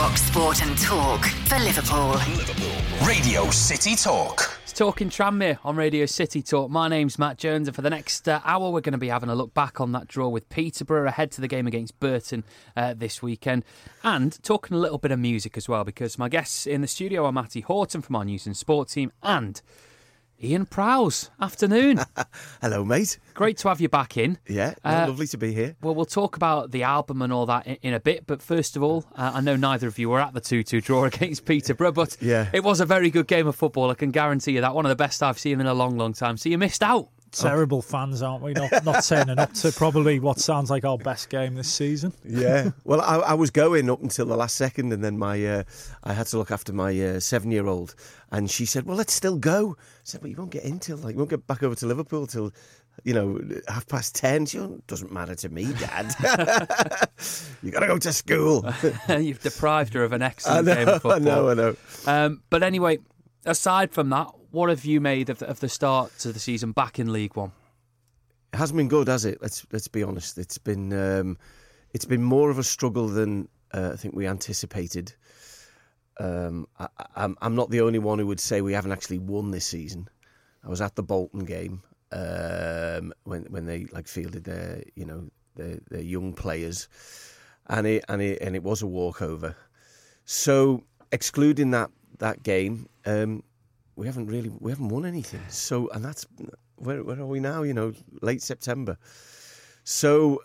Talk Sport and Talk for Liverpool. Radio City Talk. It's Talking Tranmere on Radio City Talk. My name's Matt Jones, and for the next hour we're going to be having a look back on that draw with Peterborough ahead to the game against Burton this weekend, and talking a little bit of music as well, because my guests in the studio are Matty Horton from our News and Sport team and Ian Prowse. Afternoon. Hello, mate. Great to have you back in. Yeah, lovely to be here. Well, we'll talk about the album and all that in a bit, but first of all, I know neither of you were at the 2-2 draw against Peterborough, but it was a very good game of football, I can guarantee you that. One of the best I've seen in a long, long time, so you missed out. Terrible fans, aren't we? Not turning up to probably what sounds like our best game this season. Yeah. Well, I was going up until the last second, and then I had to look after my 7-year-old, and she said, "Well, let's still go." I said, "Well, you won't get in till you won't get back over to Liverpool till 10:30. She went, "Doesn't matter to me, Dad. You got to go to school." You've deprived her of an excellent game of football. I know. But anyway, aside from that, what have you made of the start to the season back in League One? It hasn't been good, has it? Let's be honest. It's been more of a struggle than I think we anticipated. I'm not the only one who would say we haven't actually won this season. I was at the Bolton game when they fielded their young players, and it was a walkover. So excluding that game. We haven't won anything. So, and that's where are we now? Late September. So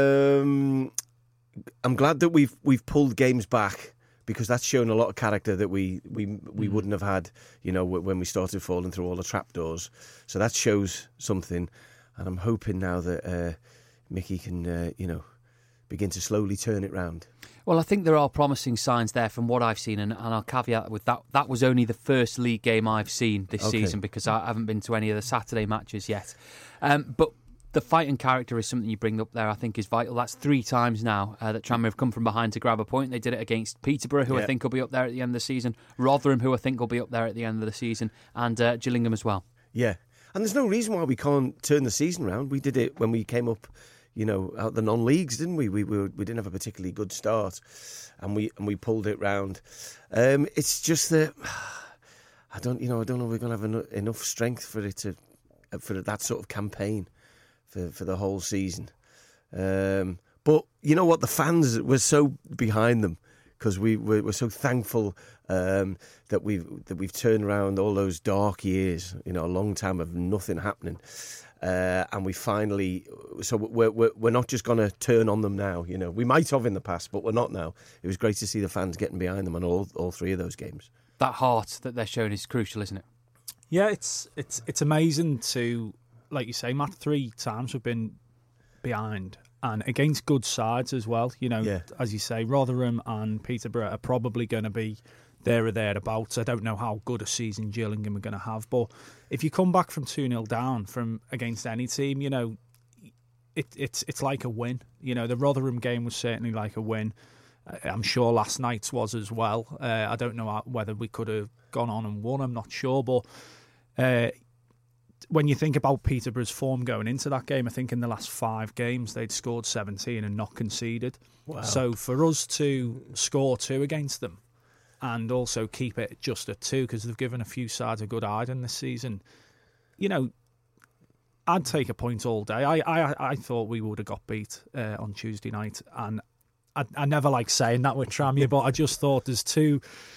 I'm glad that we've pulled games back, because that's shown a lot of character that we wouldn't have had, when we started falling through all the trapdoors. So that shows something, and I'm hoping now that Mickey can begin to slowly turn it round. Well, I think there are promising signs there from what I've seen, and I'll caveat with that. That was only the first league game I've seen this season, because I haven't been to any of the Saturday matches yet. But the fight and character is something you bring up there, I think, is vital. That's 3 times now that Tranmere have come from behind to grab a point. They did it against Peterborough, who I think will be up there at the end of the season, Rotherham, who I think will be up there at the end of the season, and Gillingham as well. Yeah, and there's no reason why we can't turn the season round. We did it when we came up, out the non-leagues, didn't we? We didn't have a particularly good start, and we pulled it round. It's just that I don't know if we're going to have enough strength for that sort of campaign for the whole season. But you know what? The fans were so behind them, because we're so thankful that we've turned around all those dark years. A long time of nothing happening. And we finally, so we're not just going to turn on them now. We might have in the past, but we're not now. It was great to see the fans getting behind them on all 3 of those games. That heart that they're showing is crucial, isn't it? Yeah, it's amazing to, like you say, Matt, 3 times we've been behind, and against good sides as well. As you say, Rotherham and Peterborough are probably going to be there or thereabouts. I don't know how good a season Gillingham are going to have, but if you come back from 2-0 down from against any team, it's like a win. The Rotherham game was certainly like a win. I'm sure last night's was as well. I don't know whether we could have gone on and won. I'm not sure, but when you think about Peterborough's form going into that game, I think in the last 5 games they'd scored 17 and not conceded. Wow. So for us to score 2 against them, and also keep it just at 2, because they've given a few sides a good hiding this season, I'd take a point all day. I thought we would have got beat on Tuesday night, and I never like saying that with Tranmere, but I just thought there's 2,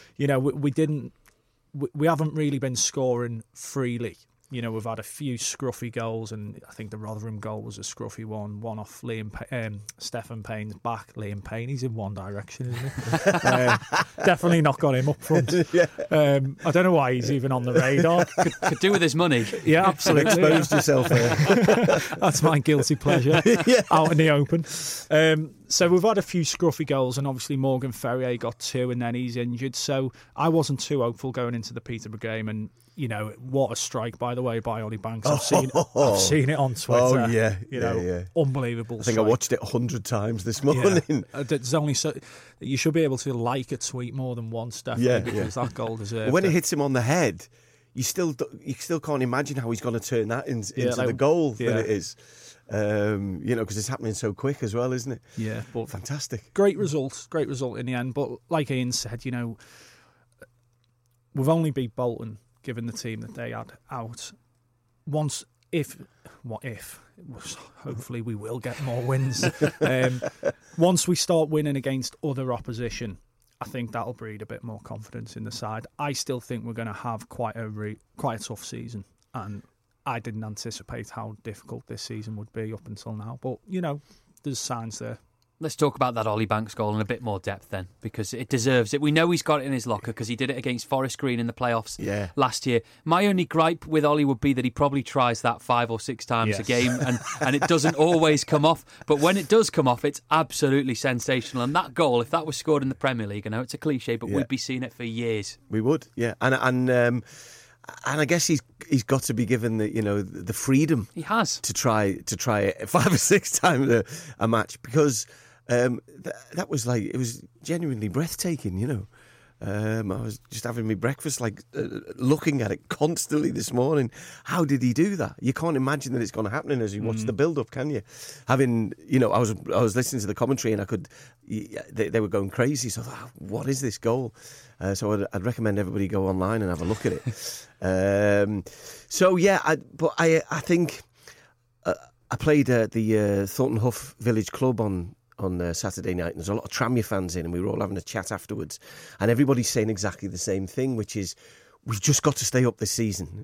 we haven't really been scoring freely. We've had a few scruffy goals, and I think the Rotherham goal was a scruffy one off Stephen Payne's back. Liam Payne, he's in one direction, isn't he? Definitely not got him up front. Yeah. I don't know why he's even on the radar. Could do with his money. Yeah, absolutely. Exposed yourself there. That's my guilty pleasure, out in the open. So we've had a few scruffy goals, and obviously Morgan Ferrier got 2 and then he's injured. So I wasn't too hopeful going into the Peterborough game, and what a strike, by the way, by Ollie Banks. I've seen it on Twitter. Oh, yeah. Unbelievable. I think I watched it 100 times this morning. Yeah. There's only you should be able to like a tweet more than once, definitely, because that goal deserved when it. It hits him on the head, you still can't imagine how he's going to turn that into the goal that it is. Because it's happening so quick as well, isn't it? Yeah, but fantastic. Great result in the end. But like Ian said, we've only beat Bolton given the team that they had out. Hopefully we will get more wins. Once we start winning against other opposition, I think that'll breed a bit more confidence in the side. I still think we're going to have quite a tough season, and I didn't anticipate how difficult this season would be up until now. But, there's signs there. Let's talk about that Ollie Banks goal in a bit more depth then, because it deserves it. We know he's got it in his locker because he did it against Forest Green in the playoffs last year. My only gripe with Ollie would be that he probably tries that 5 or 6 times a game and it doesn't always come off. But when it does come off, it's absolutely sensational. And that goal, if that was scored in the Premier League, I know it's a cliche, but we'd be seeing it for years. We would, yeah. And I guess he's got to be given the freedom he has to try it 5 or 6 times a match, because that was it was genuinely breathtaking. I was just having my breakfast, looking at it constantly this morning. How did he do that? You can't imagine that it's going to happen as you watch the build-up, can you? Having, I was listening to the commentary and they were going crazy. So I thought, what is this goal? So I'd recommend everybody go online and have a look at it. I think I played at the Thornton Hough Village Club on Saturday night, and there's a lot of Tranmere fans in, and we were all having a chat afterwards, and everybody's saying exactly the same thing, which is we've just got to stay up this season,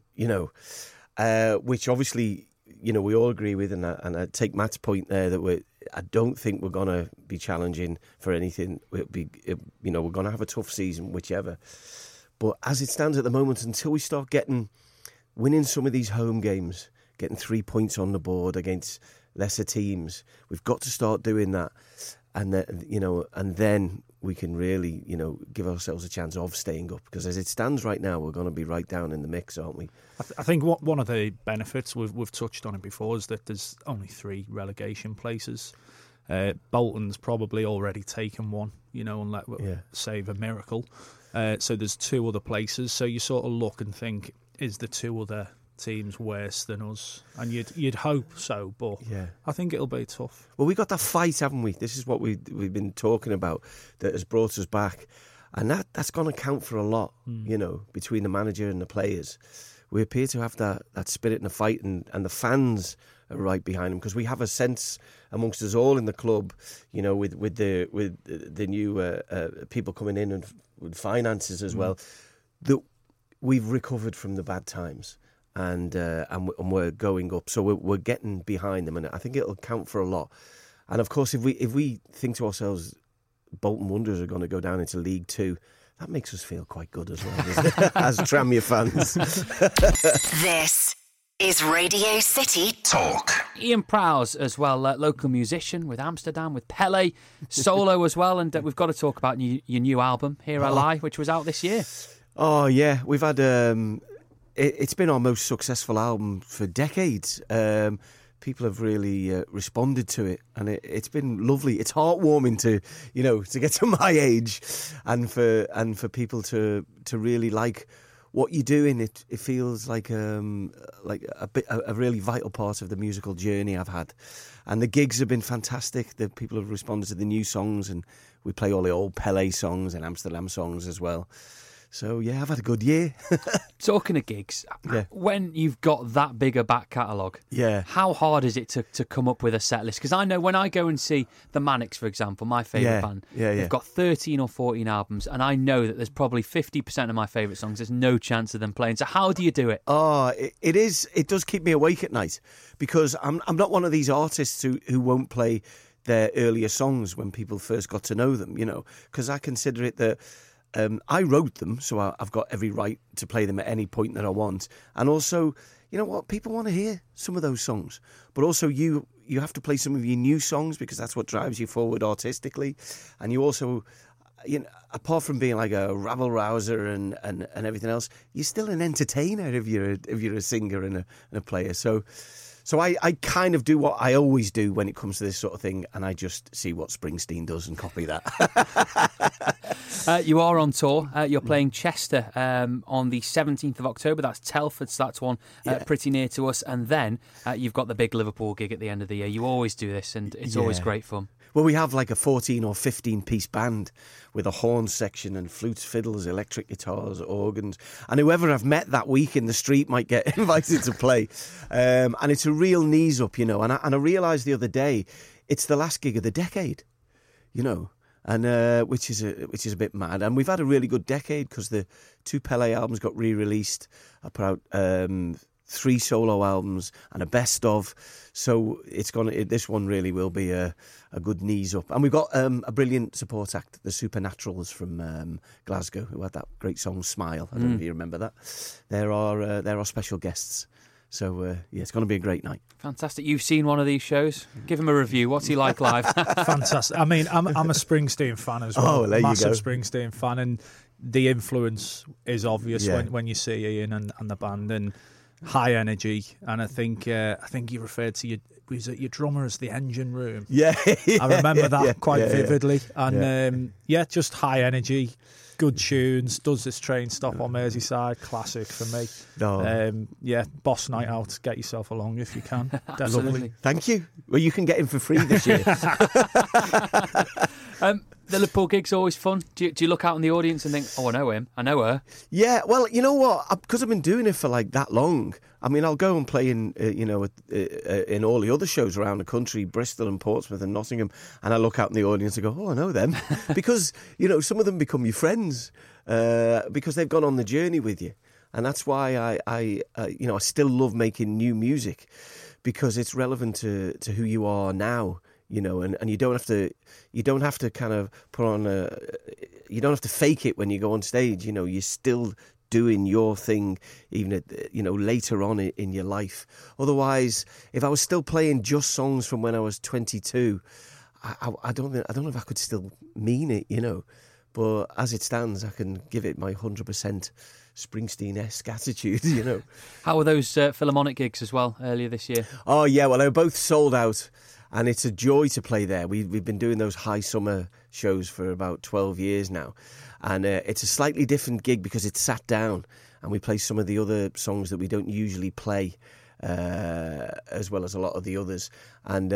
which obviously we all agree with, and I take Matt's point there that I don't think we're going to be challenging for anything. We're going to have a tough season, whichever. But as it stands at the moment, until we start winning some of these home games, getting 3 points on the board against lesser teams, we've got to start doing that, and then we can really give ourselves a chance of staying up, because as it stands right now, we're going to be right down in the mix, aren't we? I think one of the benefits, we've touched on it before, is that there's only 3 relegation places. Bolton's probably already taken one, unless save a miracle. So there's 2 other places, so you sort of look and think, is the 2 other teams worse than us? And you'd hope so, but I think it'll be tough. Well, we got that fight, haven't we? This is what we've been talking about that has brought us back, and that's going to count for a lot, between the manager and the players. We appear to have that spirit in the fight, and the fans are right behind them, because we have a sense amongst us all in the club, with the new people coming in and with finances as well, that we've recovered from the bad times. And we're going up, so we're getting behind them, and I think it'll count for a lot. And of course, if we think to ourselves, Bolton Wanderers are going to go down into League 2, that makes us feel quite good as well, doesn't it? As Tranmere fans. This is Radio City Talk. Ian Prowse as well, local musician with Amsterdam, with Pele, solo as well, and we've got to talk about your new album, Here I Lie, which was out this year. Oh yeah, we've had. It's been our most successful album for decades. People have really responded to it, and it's been lovely. It's heartwarming to get to my age, and for people to really like what you're doing. It feels like a really vital part of the musical journey I've had, and the gigs have been fantastic. The people have responded to the new songs, and we play all the old Pele songs and Amsterdam songs as well. So, yeah, I've had a good year. Talking of gigs, when you've got that big a back catalogue, how hard is it to come up with a set list? Because I know when I go and see the Manics, for example, my favourite band, they've got 13 or 14 albums, and I know that there's probably 50% of my favourite songs. There's no chance of them playing. So how do you do it? Oh, it does keep me awake at night, because I'm not one of these artists who won't play their earlier songs when people first got to know them, because I consider it that I wrote them, so I've got every right to play them at any point that I want. And also, you know what, people want to hear some of those songs. But also you have to play some of your new songs, because that's what drives you forward artistically. And you also, apart from being like a rabble-rouser and everything else, you're still an entertainer if you're a singer and a player. So So I kind of do what I always do when it comes to this sort of thing, and I just see what Springsteen does and copy that. You are on tour. You're playing Chester on the 17th of October. That's Telford, so that's one pretty near to us. And then you've got the big Liverpool gig at the end of the year. You always do this, and it's always great fun. Well, we have like a 14 or 15-piece band with a horn section and flutes, fiddles, electric guitars, organs. And whoever I've met that week in the street might get invited to play. And it's a real knees up, you know. And I realised the other day, it's the last gig of the decade, you know. And which is a bit mad. And we've had a really good decade because the 2 Pele albums got re-released. I put out 3 solo albums and a best of. So this one really will be a good knees up. And we've got a brilliant support act, the Supernaturals from Glasgow, who had that great song Smile. I don't know if you remember that. They're our special guests. So, it's going to be a great night. Fantastic. You've seen one of these shows. Give him a review. What's he like live? Fantastic. I mean, I'm a Springsteen fan as well. Oh, there Massive you go. Springsteen fan. And the influence is obvious when you see Ian and the band, and high energy. And I think you referred to your drummer as the engine room. Yeah. I remember that quite vividly. And just high energy. Good tunes, does this train stop on Merseyside? Classic for me. No. Boss night out. Get yourself along if you can. Absolutely. Thank you. Well, you can get him for free this year. The Liverpool gig's always fun. Do you look out in the audience and think, oh, I know him, I know her? Yeah, well, you know what? Because I've been doing it for like that long. I mean, I'll go and play in all the other shows around the country, Bristol and Portsmouth and Nottingham, and I look out in the audience and go, oh, I know them. Because, some of them become your friends because they've gone on the journey with you. And that's why I still love making new music, because it's relevant to who you are now. And you don't have to kind of put on you don't have to fake it when you go on stage. You're still doing your thing, even at, later on in your life. Otherwise, if I was still playing just songs from when I was 22, I don't know if I could still mean it, But as it stands, I can give it my 100% Springsteen-esque attitude, How were those Philharmonic gigs as well earlier this year? Oh yeah, well they were both sold out. And it's a joy to play there. We've been doing those high summer shows for about 12 years now. And it's a slightly different gig because it's sat down. And we play some of the other songs that we don't usually play, as well as a lot of the others. And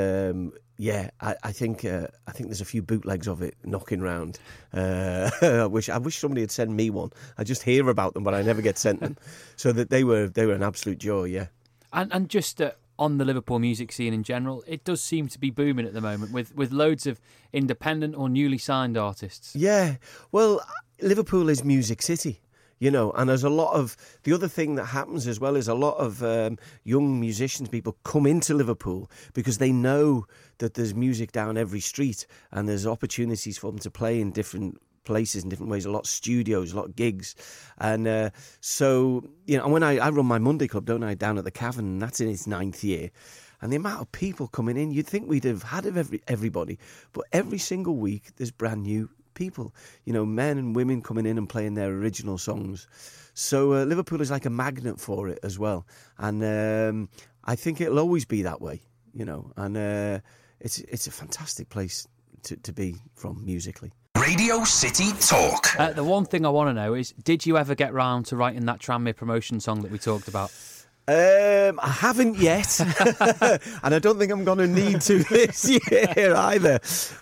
I think there's a few bootlegs of it knocking around. I wish somebody had sent me one. I just hear about them, but I never get sent them. So that they were an absolute joy, yeah. And just... on the Liverpool music scene in general, it does seem to be booming at the moment with loads of independent or newly signed artists. Yeah, well, Liverpool is Music City, and there's a lot of... The other thing that happens as well is a lot of young musicians, people come into Liverpool because they know that there's music down every street and there's opportunities for them to play in different places in different ways, a lot of studios, a lot of gigs. And so, and when I run my Monday Club, don't I, down at the Cavern, and that's in its 9th year. And the amount of people coming in, you'd think we'd have had everybody. But every single week, there's brand new people, men and women coming in and playing their original songs. So Liverpool is like a magnet for it as well. And I think it'll always be that way, and it's a fantastic place to be from musically. Radio City Talk. The one thing I want to know is, did you ever get round to writing that Tranmere promotion song that we talked about? I haven't yet, and I don't think I'm going to need to this year either.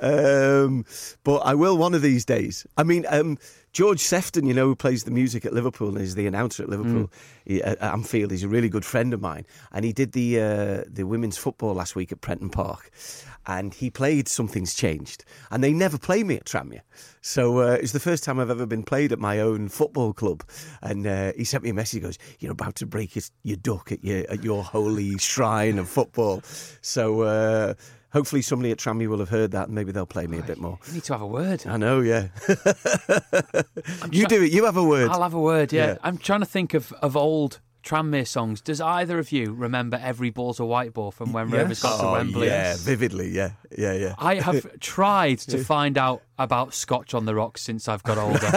But I will one of these days. I mean, George Sefton, who plays the music at Liverpool and is the announcer at Liverpool at Anfield, he's a really good friend of mine, and he did the women's football last week at Prenton Park. And he played Something's Changed. And they never play me at Tranmere. So it's the first time I've ever been played at my own football club. And he sent me a message. He goes, you're about to break your duck at your holy shrine of football. So hopefully somebody at Tranmere will have heard that and maybe they'll play me a bit more. You need to have a word. I know, yeah. You do it. You have a word. I'll have a word, yeah. I'm trying to think of old Tranmere songs. Does either of you remember Every Ball's a White Ball from when Rovers got to Wembley? Yeah, vividly, yeah. I have tried to find out about Scotch on the Rocks since I've got older.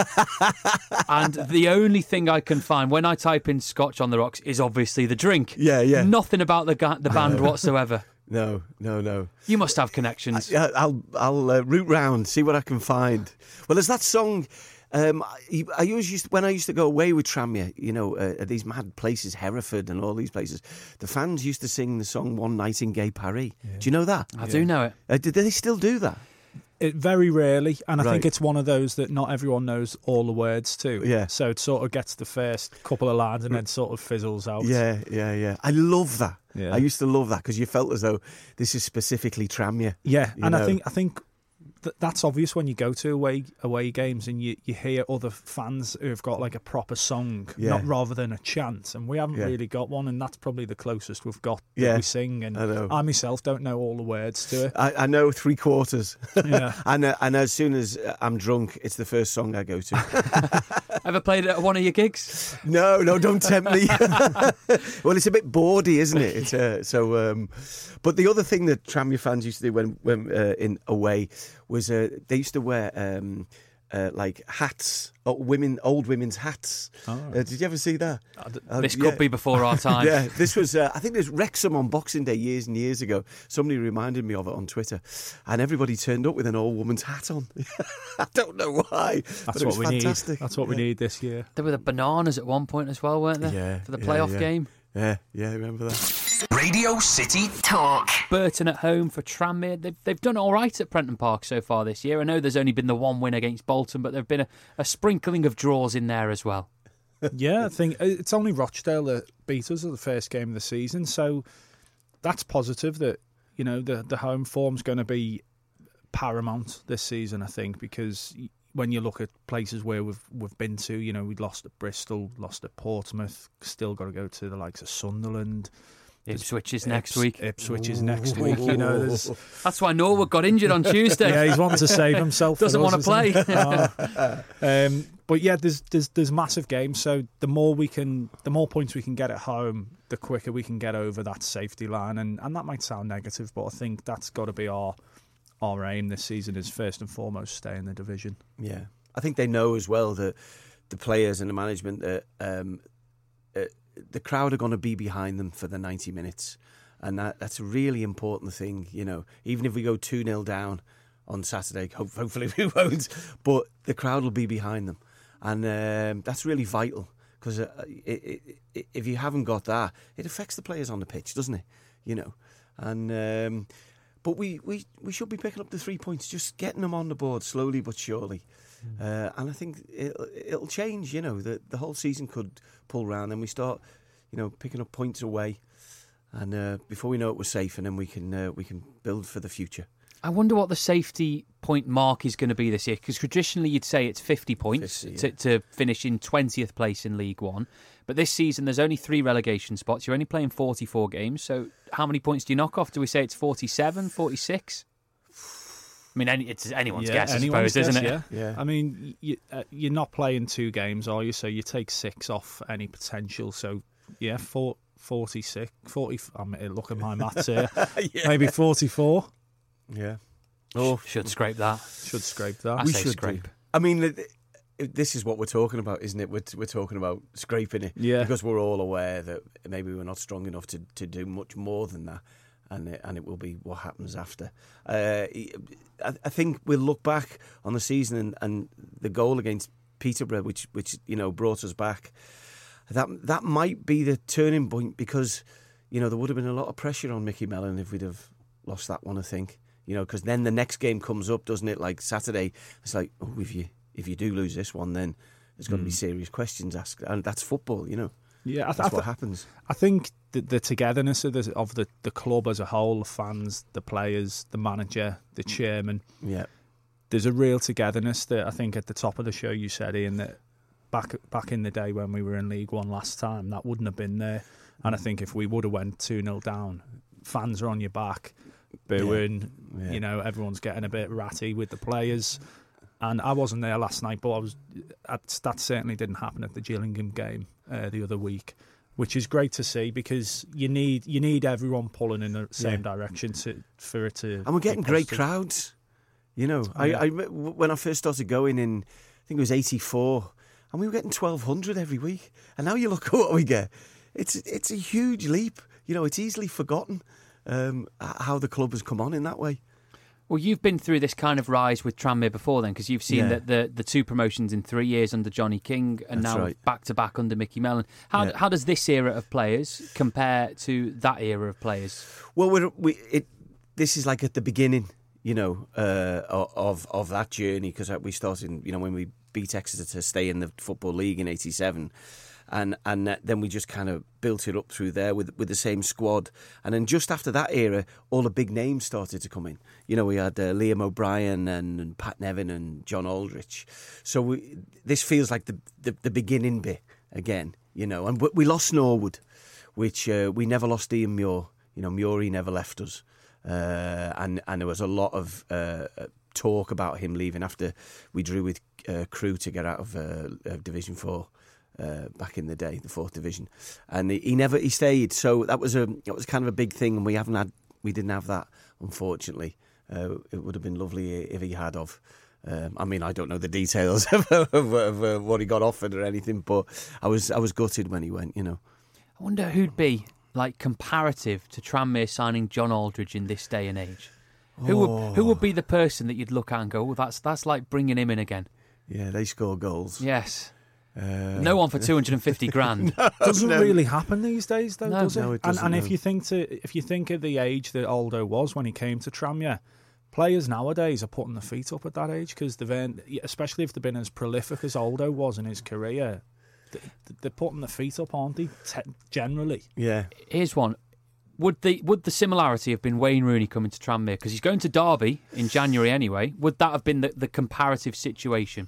And the only thing I can find when I type in Scotch on the Rocks is obviously the drink. Yeah. Nothing about the band whatsoever. No. You must have connections. I'll root round, see what I can find. Well, there's that song. I always used when I used to go away with Tranmere, at these mad places, Hereford and all these places. The fans used to sing the song "One Night in Gay Paris." Yeah. Do you know that? I do know it. Do they still do that? It very rarely, and I think it's one of those that not everyone knows all the words to. Yeah. So it sort of gets the first couple of lines and then sort of fizzles out. Yeah. I love that. Yeah. I used to love that because you felt as though this is specifically Tranmere. Yeah, and I think that's obvious when you go to away games and you hear other fans who have got like a proper song, not rather than a chant. And we haven't really got one, and that's probably the closest we've got that we sing. And I myself don't know all the words to it. I know 3/4. Yeah, and as soon as I'm drunk, it's the first song I go to. Ever played it at one of your gigs? No, don't tempt me. Well, it's a bit bawdy, isn't it? It's but the other thing that Tranmere fans used to do when in away was they used to wear like hats, old women's hats. Oh. Did you ever see that? This could be before our time. Yeah, this was, I think there's Wrexham on Boxing Day years and years ago. Somebody reminded me of it on Twitter, and everybody turned up with an old woman's hat on. I don't know why. That's what we fantastic. Need. That's what we need this year. There were the bananas at one point as well, weren't there? Yeah. For the playoff game. Yeah, I remember that. Radio City Talk. Burton at home for Tranmere. They've done all right at Prenton Park so far this year. I know there's only been the one win against Bolton, but there have been a sprinkling of draws in there as well. Yeah, I think it's only Rochdale that beat us at the first game of the season, so that's positive that the home form's going to be paramount this season, I think, because when you look at places where we've been to, we'd lost at Bristol, lost at Portsmouth, still got to go to the likes of Sunderland. Ipswich is next week. Ipswich is next week. That's why Norwood got injured on Tuesday. Yeah, he's wanting to save himself. Doesn't want to play. But yeah, there's massive games. So the more points we can get at home, the quicker we can get over that safety line. And that might sound negative, but I think that's got to be our aim this season. Is first and foremost stay in the division. Yeah, I think they know as well that the players and the management that. The crowd are going to be behind them for the 90 minutes. And that's a really important thing, Even if we go 2-0 down on Saturday, hopefully we won't, but the crowd will be behind them. And that's really vital because if you haven't got that, it affects the players on the pitch, doesn't it? And but we should be picking up the 3 points, just getting them on the board slowly but surely. And I think it'll change, the whole season could pull round and we start, picking up points away. And before we know it, we're safe and then we can build for the future. I wonder what the safety point mark is going to be this year, because traditionally you'd say it's 50 points to finish in 20th place in League One. But this season there's only 3 relegation spots. You're only playing 44 games. So how many points do you knock off? Do we say it's 47, 46? I mean, it's anyone's guess, I suppose, isn't it? Yeah. I mean, you're not playing 2 games, are you? So you take 6 off any potential. So, 46, 40. Look at my maths here. Maybe 44. Yeah. Should scrape that. Should scrape that. We should scrape. I mean, this is what we're talking about, isn't it? We're talking about scraping it. Yeah. Because we're all aware that maybe we're not strong enough to do much more than that. And it will be what happens after. I think we'll look back on the season and the goal against Peterborough, which brought us back. That might be the turning point because there would have been a lot of pressure on Mickey Mellon if we'd have lost that one. I think because then the next game comes up, doesn't it? Like Saturday, it's like if you do lose this one, then there's going to be serious questions asked, and that's football, Yeah, that's what happens. I think the togetherness of the club as a whole, the fans, the players, the manager, the chairman. Yeah, there's a real togetherness that I think at the top of the show you said, Ian, that back in the day when we were in League One last time, that wouldn't have been there. And I think if we would have went 2-0 down, fans are on your back, booing. Yeah. Everyone's getting a bit ratty with the players. And I wasn't there last night, but that certainly didn't happen at the Gillingham game the other week. which is great to see because you need everyone pulling in the same direction for it to. And we're getting great crowds. I when I first started going in, I think it was '84, and we were getting 1,200 every week. And now you look at what we get. It's a huge leap. It's easily forgotten how the club has come on in that way. Well, you've been through this kind of rise with Tranmere before then, because you've seen that the 2 promotions in 3 years under Johnny King and now back-to-back under Mickey Mellon. How does this era of players compare to that era of players? Well, this is like at the beginning, of that journey, because we started, when we beat Exeter to stay in the Football League in '87. And then we just kind of built it up through there with the same squad. And then just after that era, all the big names started to come in. We had Liam O'Brien and Pat Nevin and John Aldrich. So this feels like the beginning bit again, And we lost Norwood, which we never lost Ian Muir. Muir never left us. And there was a lot of talk about him leaving after we drew with Crewe to get out of Division 4. Back in the day, the 4th Division, and he stayed. So that was kind of a big thing, and we didn't have that, unfortunately. It would have been lovely if he had of. I don't know the details of what he got offered or anything, but I was gutted when he went. I wonder who'd be like comparative to Tranmere signing John Aldridge in this day and age. Who would be the person that you'd look at and go, "Oh, that's like bringing him in again"? Yeah, they score goals. Yes. No one for 250 grand. Doesn't really happen these days, though, does it? No, it doesn't. And if you think of the age that Aldo was when he came to Tranmere, players nowadays are putting their feet up at that age because especially if they've been as prolific as Aldo was in his career, they're putting their feet up, aren't they? Generally. Yeah. Here's one. Would the similarity have been Wayne Rooney coming to Tranmere because he's going to Derby in January anyway? Would that have been the comparative situation?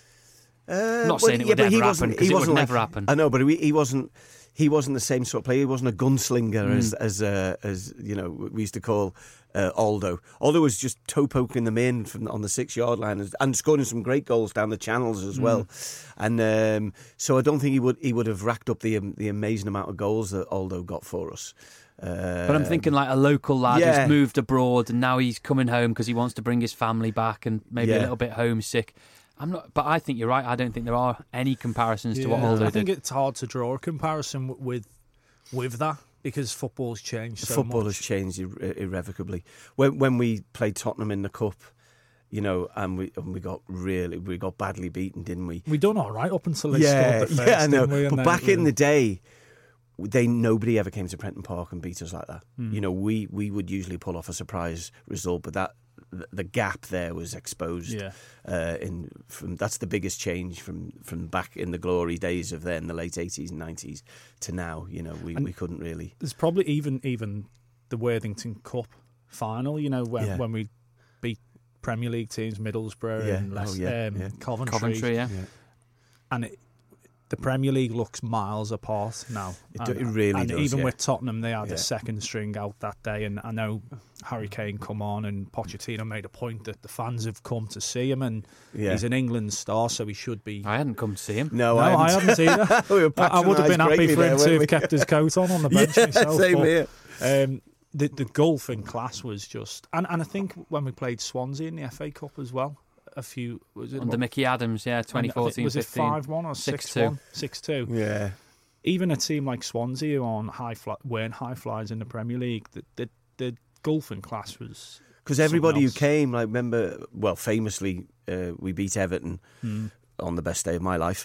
Not saying it would never happen, because it would never happen. I know, but he wasn't the same sort of player. He wasn't a gunslinger as we used to call Aldo. Aldo was just toe poking them in on the 6-yard line and scoring some great goals down the channels as well. And so I don't think he would have racked up the amazing amount of goals that Aldo got for us. But I'm thinking like a local lad who's moved abroad and now he's coming home because he wants to bring his family back and maybe a little bit homesick. But I think you're right. I don't think there are any comparisons to what Aldo did. I think it's hard to draw a comparison with that because football's changed so much. Football has changed irrevocably. When we played Tottenham in the cup, and we got badly beaten, didn't we? We done all right up until they scored the first. Yeah, I know. But back in the day, nobody ever came to Prenton Park and beat us like that. We would usually pull off a surprise result, but the gap there was exposed. That's the biggest change from back in the glory days of then, the late 80s and 90s, to now. We couldn't really. There's probably even the Worthington Cup final. When we beat Premier League teams, Middlesbrough and Coventry. And the Premier League looks miles apart now. It really does. And even with Tottenham, they had a second string out that day. And I know Harry Kane come on and Pochettino made a point that the fans have come to see him. And he's an England star, so he should be... I hadn't come to see him. No, I hadn't either. I would have been happy for him to have kept his coat on the bench myself. Same here. The golfing class was just... And I think when we played Swansea in the FA Cup as well, under Mickey Adams, 2014, was it 5-1 or 6-1? 6-2. Yeah. Even a team like Swansea, who weren't high flyers in the Premier League, the golfing class was... Because everybody who came, remember, famously, we beat Everton on the best day of my life,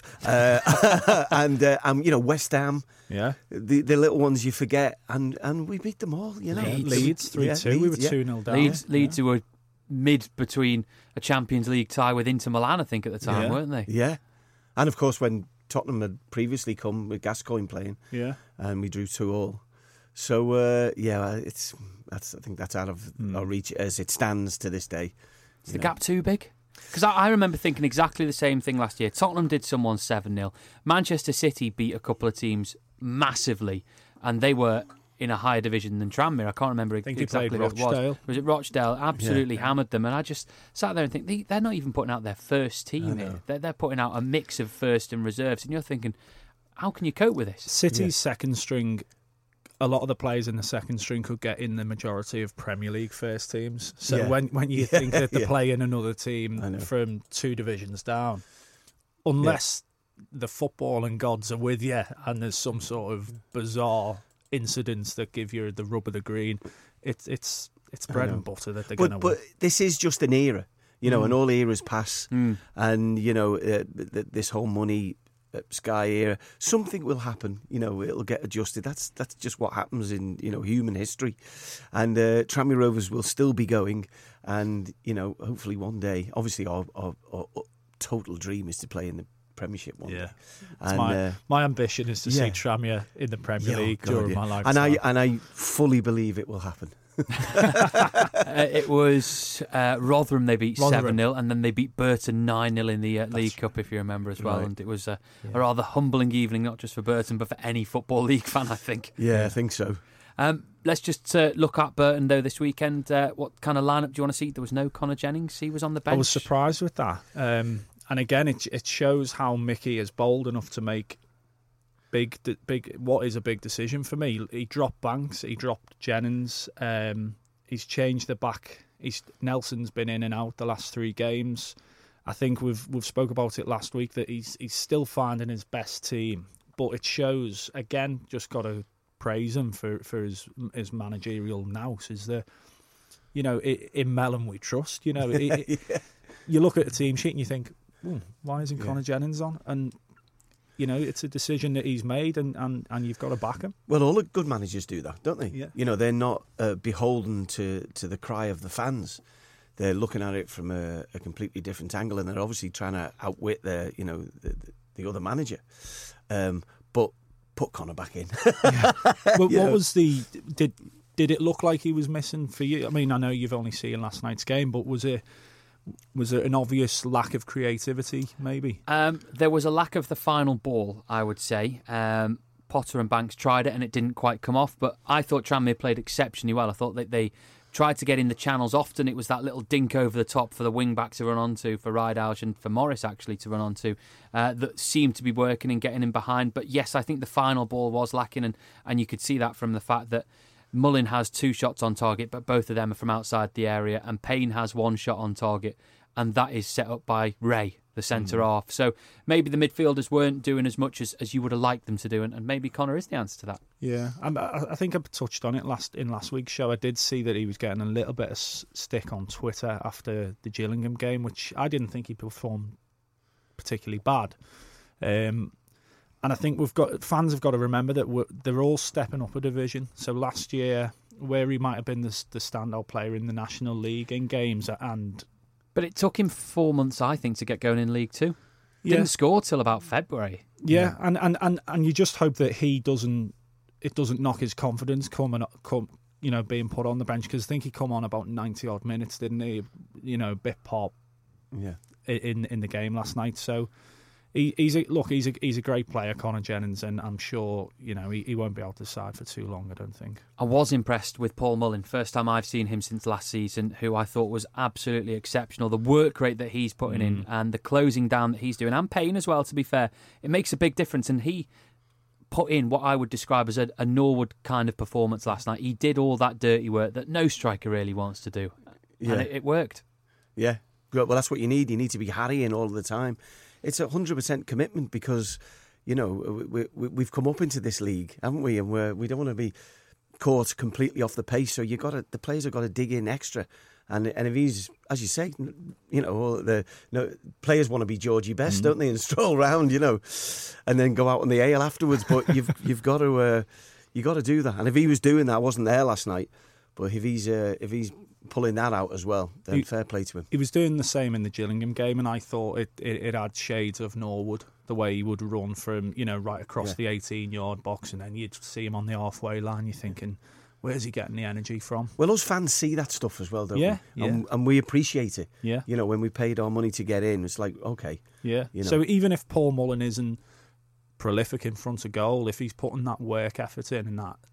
and West Ham, the little ones you forget, and we beat them all. Leeds 3-2, we were 2-0 down. Leeds who were mid between a Champions League tie with Inter Milan, I think, at the time, weren't they? Yeah. And of course, when Tottenham had previously come with Gascoigne playing, and we drew 2-2. So I think that's out of our reach as it stands to this day. Is the gap too big? Because I remember thinking exactly the same thing last year. Tottenham did someone 7-0. Manchester City beat a couple of teams massively, and they were in a higher division than Tranmere. I can't remember exactly what it was. Was it Rochdale? Absolutely hammered them. And I just sat there and think, they're not even putting out their first team here. They're putting out a mix of first and reserves. And you're thinking, how can you cope with this? City's second string, a lot of the players in the second string could get in the majority of Premier League first teams. So when you think that they're playing another team from 2 divisions down, unless the footballing gods are with you and there's some sort of bizarre incidents that give you the rub of the green, it's bread and butter that they're going to win. But this is just an era, and all eras pass. And, this whole money Sky era, something will happen, it'll get adjusted. That's just what happens in, human history. And Tranmere Rovers will still be going. And, hopefully one day, obviously our total dream is to play in the Premiership one day. And my ambition is to see Tranmere in the Premier League during my lifetime. And I fully believe it will happen. It was Rotherham they beat 7-0, and then they beat Burton 9-0 in the League Cup, if you remember as well. Right. And it was a rather humbling evening, not just for Burton but for any Football League fan, I think. Yeah, I think so. Let's just look at Burton though this weekend. What kind of lineup do you want to see? There was no Connor Jennings, he was on the bench. I was surprised with that, and again it shows how Mickey is bold enough to make big. What is a big decision for me? He dropped Banks, he dropped Jennings. He's changed the back. Nelson's been in and out the last 3 games. I think we've spoke about it last week that he's still finding his best team, but it shows again. Just got to praise him for his managerial nous. Is there, in Mellon we trust. You look at the team sheet and you think, why isn't Connor Jennings on? And it's a decision that he's made, and you've got to back him. Well, all the good managers do that, don't they? Yeah. They're not beholden to the cry of the fans. They're looking at it from a completely different angle, and they're obviously trying to outwit their, the other manager. But put Connor back in. Well, what was did it look like he was missing for you? I mean, I know you've only seen last night's game, but was it an obvious lack of creativity, maybe? There was a lack of the final ball, I would say. Potter and Banks tried it and it didn't quite come off, but I thought Tranmere played exceptionally well. I thought that they tried to get in the channels often. It was that little dink over the top for the wing-back to run onto, for Ridehalgh and for Morris, actually, to run onto, that seemed to be working and getting him behind. But yes, I think the final ball was lacking, and you could see that from the fact that Mullin has 2 shots on target, but both of them are from outside the area, and Payne has 1 shot on target, and that is set up by Ray, the centre-half. So maybe the midfielders weren't doing as much as you would have liked them to do, and maybe Connor is the answer to that. Yeah, I think I touched on it in last week's show. I did see that he was getting a little bit of stick on Twitter after the Gillingham game, which I didn't think he performed particularly bad. And I think fans have got to remember that they're all stepping up a division. So last year, where he might have been the standout player in the National League in games, but it took him 4 months, I think, to get going in League Two. Didn't score till about February. Yeah, and you just hope that it doesn't knock his confidence being put on the bench, because I think he come on about 90 odd minutes, didn't he? Bit pop. Yeah. In the game last night, so. He's a great player, Connor Jennings, and I'm sure he won't be out the side for too long, I don't think. I was impressed with Paul Mullin. First time I've seen him since last season, who I thought was absolutely exceptional. The work rate that he's putting in and the closing down that he's doing, and Payne as well, to be fair, it makes a big difference. And he put in what I would describe as a Norwood kind of performance last night. He did all that dirty work that no striker really wants to do, and it worked. Yeah, well, that's what you need. You need to be harrying all the time. It's 100% commitment, because, we've come up into this league, haven't we? And we don't want to be caught completely off the pace. So the players have got to dig in extra. And if he's, as you say, players want to be Georgie Best, don't they? And stroll round, and then go out on the ale afterwards. But you've got to do that. And if he was doing that, I wasn't there last night. But if he's pulling that out as well, then fair play to him. He was doing the same in the Gillingham game, and I thought it had shades of Norwood, the way he would run from right across the 18-yard box, and then you'd see him on the halfway line. You're thinking, where's he getting the energy from? Well, us fans see that stuff as well, don't we? Yeah. And we appreciate it. Yeah. When we paid our money to get in, it's like, okay. Yeah. So even if Paul Mullin isn't prolific in front of goal, if he's putting that work effort in and that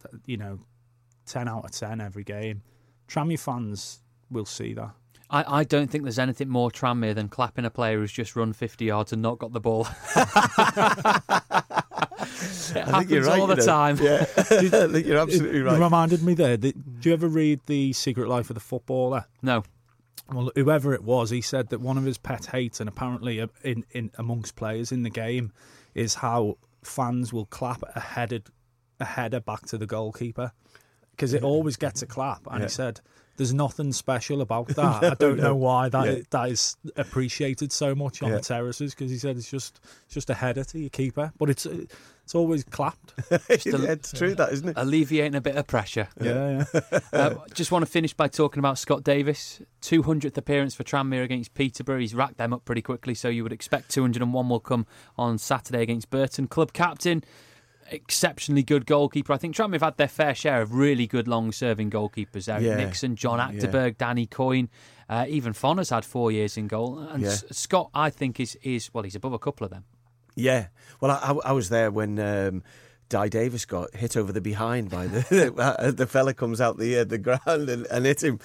10 out of 10 every game, Tranmere fans will see that. I don't think there's anything more Tranmere than clapping a player who's just run 50 yards and not got the ball. I think you're right, all the time. Yeah. I think you're absolutely right. It reminded me there. Do you ever read The Secret Life of the Footballer? No. Well, whoever it was, he said that one of his pet hates, and apparently in amongst players in the game, is how fans will clap a header back to the goalkeeper, because it always gets a clap. And he said there's nothing special about that. I don't know why that is appreciated so much on the terraces, because he said it's just a header to your keeper, but it's always clapped. It's true, that, isn't it? Alleviating a bit of pressure. Yeah. Just want to finish by talking about Scott Davis. 200th appearance for Tranmere against Peterborough. He's racked them up pretty quickly, so you would expect 201 will come on Saturday against Burton. Club captain, exceptionally good goalkeeper. I think Tranmere have had their fair share of really good long-serving goalkeepers. Eric Nixon, John Achterberg, Danny Coyne. Even Fonner's had 4 years in goal. And Scott, I think, is he's above a couple of them. Yeah. Well, I was there when Di Davis got hit over the behind by the fella comes out the ground and hit him.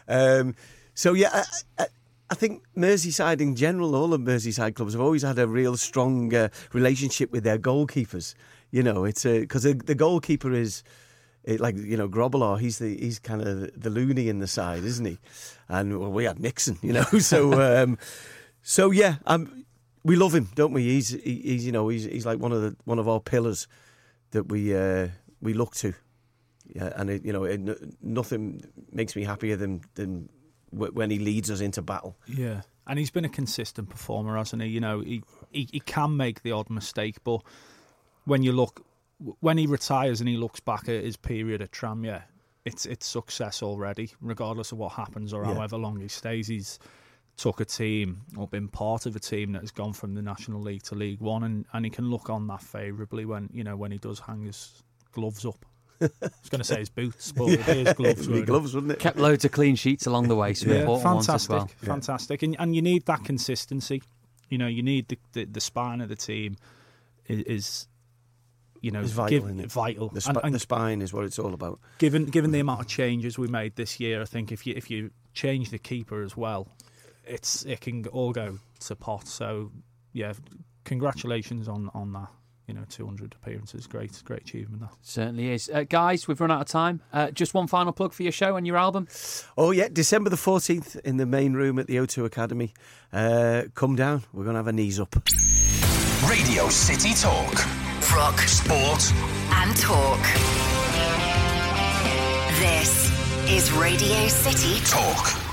I think Merseyside in general, all the Merseyside clubs have always had a real strong relationship with their goalkeepers. You know, it's because the goalkeeper is Grobbelaar. He's kind of the loony in the side, isn't he? And we had Nixon, we love him, don't we? He's like one of our pillars that we look to. Yeah, and nothing makes me happier than when he leads us into battle. Yeah, and he's been a consistent performer, hasn't he? He can make the odd mistake, but when he retires and he looks back at his period at Tranmere, it's success already, regardless of what happens or however long he stays. He's took a team or been part of a team that has gone from the National League to League One, and he can look on that favourably when he does hang his gloves up. I was going to say his boots, but his gloves. Gloves, wouldn't it? Kept loads of clean sheets along the way, some important ones as well. Fantastic. And you need that consistency. You need the spine of the team is vital. Vital. The spine is what it's all about. Given the amount of changes we made this year, I think if you change the keeper as well, it can all go to pot. So congratulations on that. 200 appearances, great achievement. That certainly is. Guys, we've run out of time. Just one final plug for your show and your album. Oh yeah, December the 14th in the main room at the O2 Academy. Come down, we're going to have our knees up. Radio City Talk. Rock, sport and talk. This is Radio City Talk.